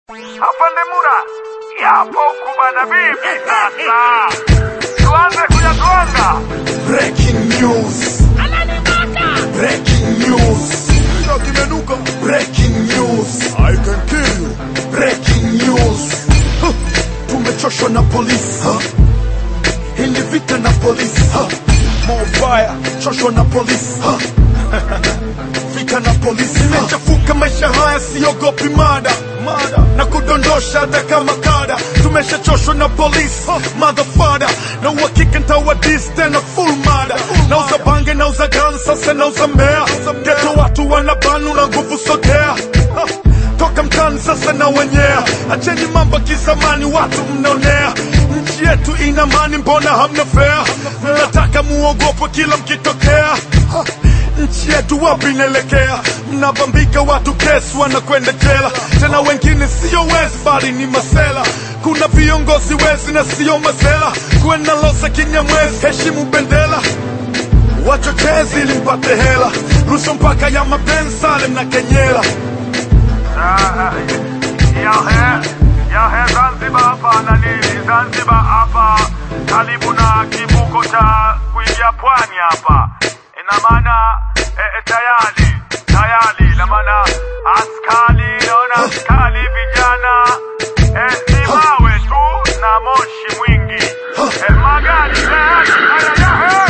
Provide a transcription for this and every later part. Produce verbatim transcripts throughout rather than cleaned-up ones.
Afande Mura, yapo kubana bibi sasa. Tuanze kuyatwanga. Breaking news. Breaking news. Breaking news. I can kill you. Breaking news. Huh. Tumechoshwa na polisi. Huh. Hili vita na polisi. Huh. More fire. Choshwa na polisi. Huh. Vita na polisi. Nimechafuka maisha haya, siogopi mada. Mada. Na kudondosha hata kama kada. Tumeshachoshwa na polisi. Huh. Motherfucker. Na uhakika nitawadis tena full mada. Nauza bange, nauza gun, sasa nauza mea. Geto watu wanabanu na nguvu sogea. Huh. Toka mtani sasa na wenyea. Acheni mambo kizamani, watu mnaonea. Nchi yetu ina amani, mbona hamna fair? Mnataka muogopo kila mkitokea. Ha, nchi yetu wapi inaelekea? Mnabambika watu kesi wanakwenda jela. Tena wengine sio wezi bali ni masela. Kuna viongozi wezi na sio mazela. Kuena losa Kinyamwezi, heshimu bendera. Wachochezi ili mpate hela. Rushwa mpaka ya mapenzi Salem na Kenyela. Yahe, yahe Zanzibar hapa na nini? Zanzibar hapa karibu na kivuko cha kuingia pwani hapa. Ina maana e, e, tayari, tayari ina maana askari, naona askari vijana e, ni mawe tu na moshi mwingi. E, magari tayari, yahe.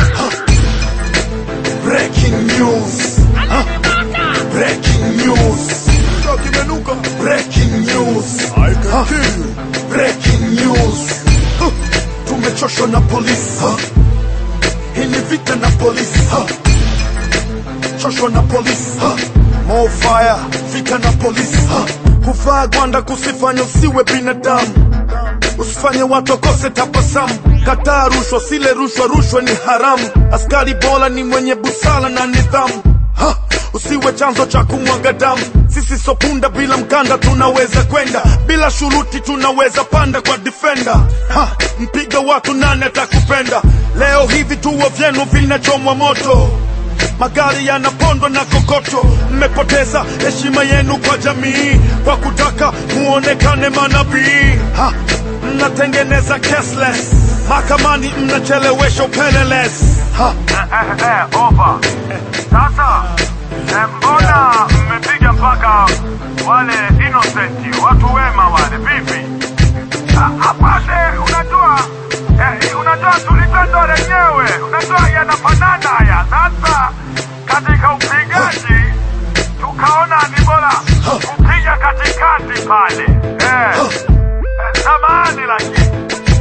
Breaking news. Breaking news. Breaking news. I can kill you. Breaking news. Huh. Tumechoshwa na polisi. Huh. Hili vita na polisi. Huh. Choshwa na polisi. Huh. More fire. Vita na polisi. Huh. Kuvaa gwanda kusifanya usiwe binadamu. Usifanye watu wakose tabasamu. Kataa rushwa, sile rushwa, rushwa ni haramu. Askari bora ni mwenye busara na nidhamu. Huh. Usiwe chanzo cha kumwaga damu. Sisi sopunda bila mkanda tunaweza kwenda. Bila shuruti tunaweza panda kwa defender. Ha, mpiga watu nani atakupenda? Leo hivi tuo vyenu vinachomwa moto. Magari yanapondwa na kokoto. Mmepoteza heshima yenu kwa jamii kwa kutaka muonekane manabii. Ha, mnatengeneza cashless. Mahakamani mnachelewesha upelelezi. Ha, Eh, eh, eh, over. Sasa, eh, mbona mmepiga mpaka wale innocent, watu wema wale, vipi? Apande, unajua, eh, unajua tulitendo lenyewe, unajua yanafanana haya. Sasa, katika upigaji, tukaona ni bora kupiga katikati pale. Eh, eh, samahani lakini.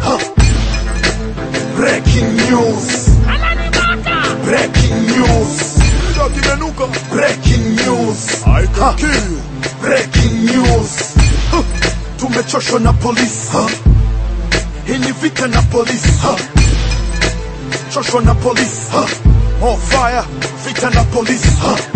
breaking news. Breaking news. Breaking news. I can kill you. Breaking news. Huh. Tumechoshwa na polisi. Huh. Hili vita na polisi. Huh. Choshwa na polisi. Huh. More fire. Vita na polisi. Huh.